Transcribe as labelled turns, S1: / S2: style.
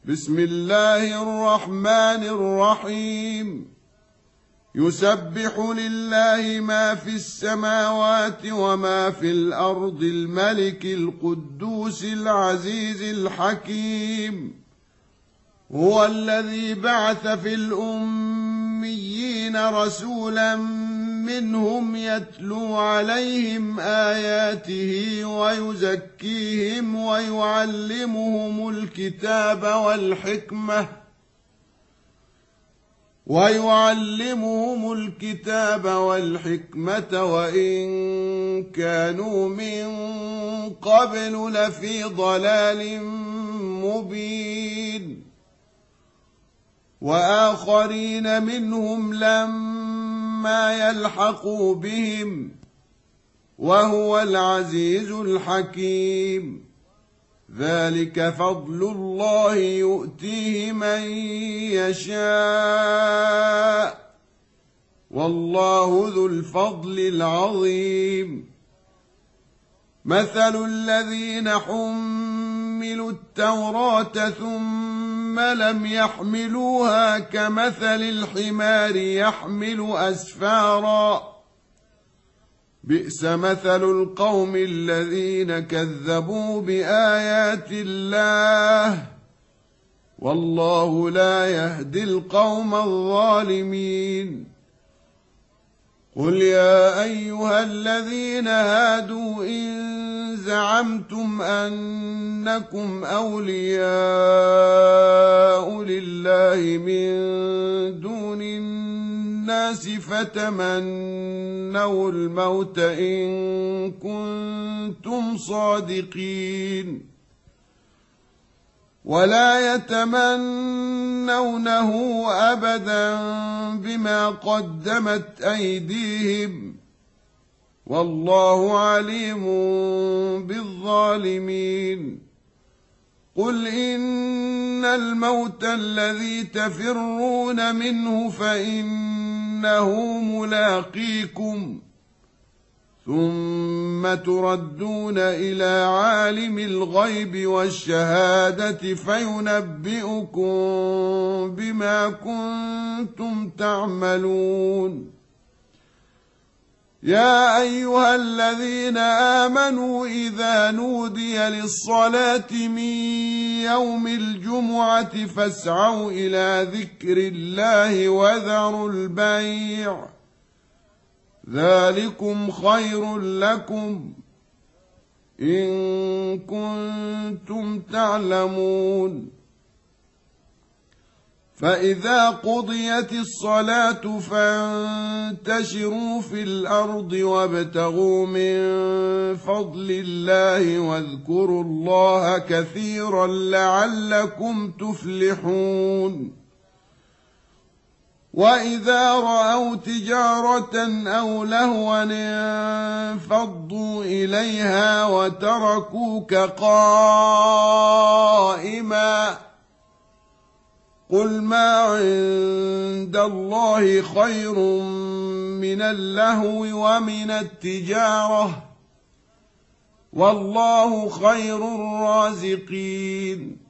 S1: بسم الله الرحمن الرحيم. يسبح لله ما في السماوات وما في الأرض الملك القدوس العزيز الحكيم. هو الذي بعث في الأميين رسولا منهم يتلو عليهم آياته ويزكيهم ويعلمهم الكتاب والحكمة وإن كانوا من قبل لفي ضلال مبين. وآخرين منهم لما يلحقوا بهم وهو العزيز الحكيم. ذلك فضل الله يؤتيه من يشاء والله ذو الفضل العظيم. مثل الذين حملوا التوراة ثم لم يحملوها كمثل الحمار يحمل أسفارا بئس مثل القوم الذين كذبوا بآيات الله والله لا يهدي القوم الظالمين. قل يا أيها الذين هادوا إن زعمتم أنكم أولياء لله من دون الناس فتمنوا الموت إن كنتم صادقين ولا يتمنونه أبدا بما قدمت أيديهم والله عليم بالظالمين. قل إن الموت الذي تفرون منه فإنه ملاقيكم ثم تردون إلى عالم الغيب والشهادة فينبئكم بما كنتم تعملون. يا أيها الذين آمنوا إذا نودي للصلاة من يوم الجمعة فاسعوا إلى ذكر الله وذروا البيع ذلكم خير لكم إن كنتم تعلمون. فإذا قضيت الصلاة فانتشروا في الأرض وابتغوا من فضل الله واذكروا الله كثيرا لعلكم تفلحون. وإذا رأوا تجارة أو لهوا انفضوا إليها وتركوك قائما قل ما عند الله خير من اللهو ومن التجارة والله خير الرازقين.